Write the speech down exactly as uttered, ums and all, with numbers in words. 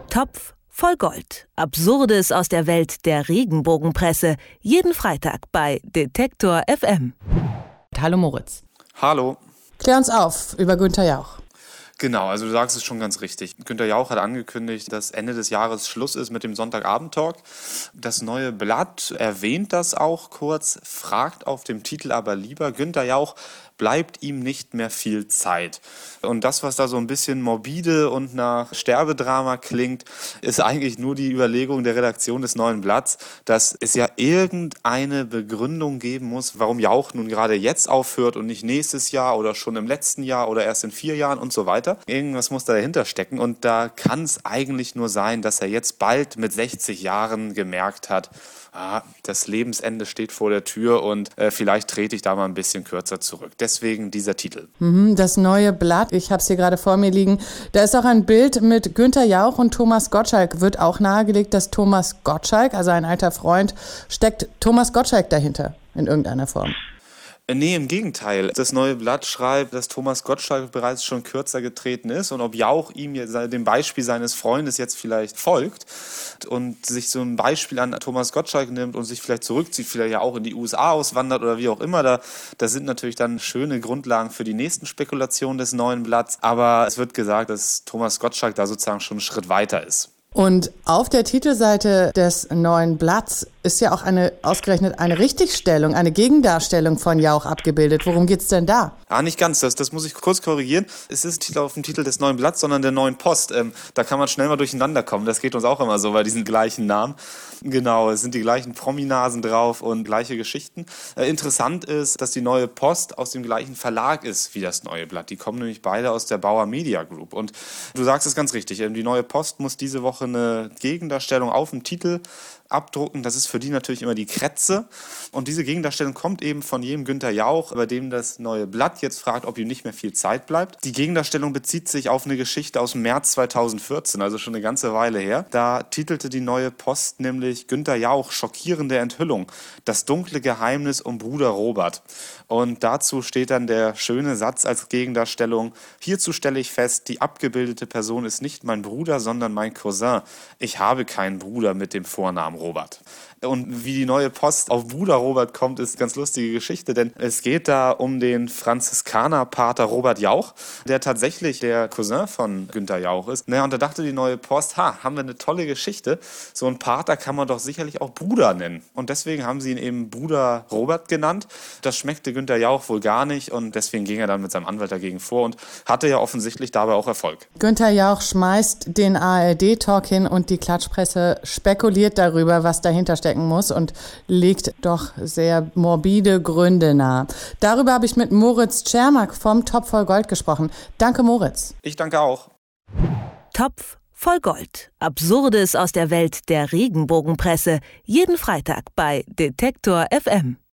Topf voll Gold. Absurdes aus der Welt der Regenbogenpresse. Jeden Freitag bei Detektor F M. Hallo Moritz. Hallo. Klär uns auf über Günther Jauch. Genau, also du sagst es schon ganz richtig. Günther Jauch hat angekündigt, dass Ende des Jahres Schluss ist mit dem Sonntagabend-Talk. Das neue Blatt erwähnt das auch kurz, fragt auf dem Titel aber lieber, Günther Jauch, bleibt ihm nicht mehr viel Zeit. Und das, was da so ein bisschen morbide und nach Sterbedrama klingt, ist eigentlich nur die Überlegung der Redaktion des Neuen Blatts, dass es ja irgendeine Begründung geben muss, warum Jauch nun gerade jetzt aufhört und nicht nächstes Jahr oder schon im letzten Jahr oder erst in vier Jahren und so weiter. Irgendwas muss da dahinter stecken und da kann es eigentlich nur sein, dass er jetzt bald mit sechzig Jahren gemerkt hat, ah, das Lebensende steht vor der Tür und äh, vielleicht trete ich da mal ein bisschen kürzer zurück. Deswegen dieser Titel. Das Neue Blatt, ich habe es hier gerade vor mir liegen, da ist auch ein Bild mit Günther Jauch und Thomas Gottschalk. Wird auch nahegelegt, dass Thomas Gottschalk, also ein alter Freund, steckt Thomas Gottschalk dahinter in irgendeiner Form? Nee, im Gegenteil. Das Neue Blatt schreibt, dass Thomas Gottschalk bereits schon kürzer getreten ist und ob Jauch ihm jetzt dem Beispiel seines Freundes jetzt vielleicht folgt und sich so ein Beispiel an Thomas Gottschalk nimmt und sich vielleicht zurückzieht, vielleicht ja auch in die U S A auswandert oder wie auch immer. Da, da sind natürlich dann schöne Grundlagen für die nächsten Spekulationen des Neuen Blatts. Aber es wird gesagt, dass Thomas Gottschalk da sozusagen schon einen Schritt weiter ist. Und auf der Titelseite des Neuen Blatts ist ja auch eine ausgerechnet eine Richtigstellung, eine Gegendarstellung von Jauch abgebildet. Worum geht's denn da? Ah, nicht ganz. Das, das muss ich kurz korrigieren. Es ist Titel auf dem Titel des Neuen Blatts, sondern der Neuen Post. Ähm, da kann man schnell mal durcheinander kommen. Das geht uns auch immer so bei diesen gleichen Namen. Genau, es sind die gleichen Prominasen drauf und gleiche Geschichten. Äh, interessant ist, dass die Neue Post aus dem gleichen Verlag ist wie das Neue Blatt. Die kommen nämlich beide aus der Bauer Media Group. Und du sagst es ganz richtig. Ähm, die Neue Post muss diese Woche eine Gegendarstellung auf dem Titel abdrucken. Das ist für die natürlich immer die Krätze. Und diese Gegendarstellung kommt eben von jedem Günther Jauch, bei dem das Neue Blatt jetzt fragt, ob ihm nicht mehr viel Zeit bleibt. Die Gegendarstellung bezieht sich auf eine Geschichte aus dem März zweitausendvierzehn, also schon eine ganze Weile her. Da titelte die Neue Post nämlich Günther Jauch, schockierende Enthüllung, das dunkle Geheimnis um Bruder Robert. Und dazu steht dann der schöne Satz als Gegendarstellung, hierzu stelle ich fest, die abgebildete Person ist nicht mein Bruder, sondern mein Cousin. Ich habe keinen Bruder mit dem Vornamen Robert. Und wie die Neue Post auf Bruder Robert kommt, ist eine ganz lustige Geschichte, denn es geht da um den Franziskanerpater Robert Jauch, der tatsächlich der Cousin von Günther Jauch ist. Naja, und da dachte die Neue Post, ha, haben wir eine tolle Geschichte. So ein Pater kann man doch sicherlich auch Bruder nennen. Und deswegen haben sie ihn eben Bruder Robert genannt. Das schmeckte Günther Jauch wohl gar nicht und deswegen ging er dann mit seinem Anwalt dagegen vor und hatte ja offensichtlich dabei auch Erfolg. Günther Jauch schmeißt den A R D-Talk hin und die Klatschpresse spekuliert darüber, was dahinter steckt muss und legt doch sehr morbide Gründe nahe. Darüber habe ich mit Moritz Czermak vom Topf voll Gold gesprochen. Danke, Moritz. Ich danke auch. Topf voll Gold. Absurdes aus der Welt der Regenbogenpresse. Jeden Freitag bei Detektor F M.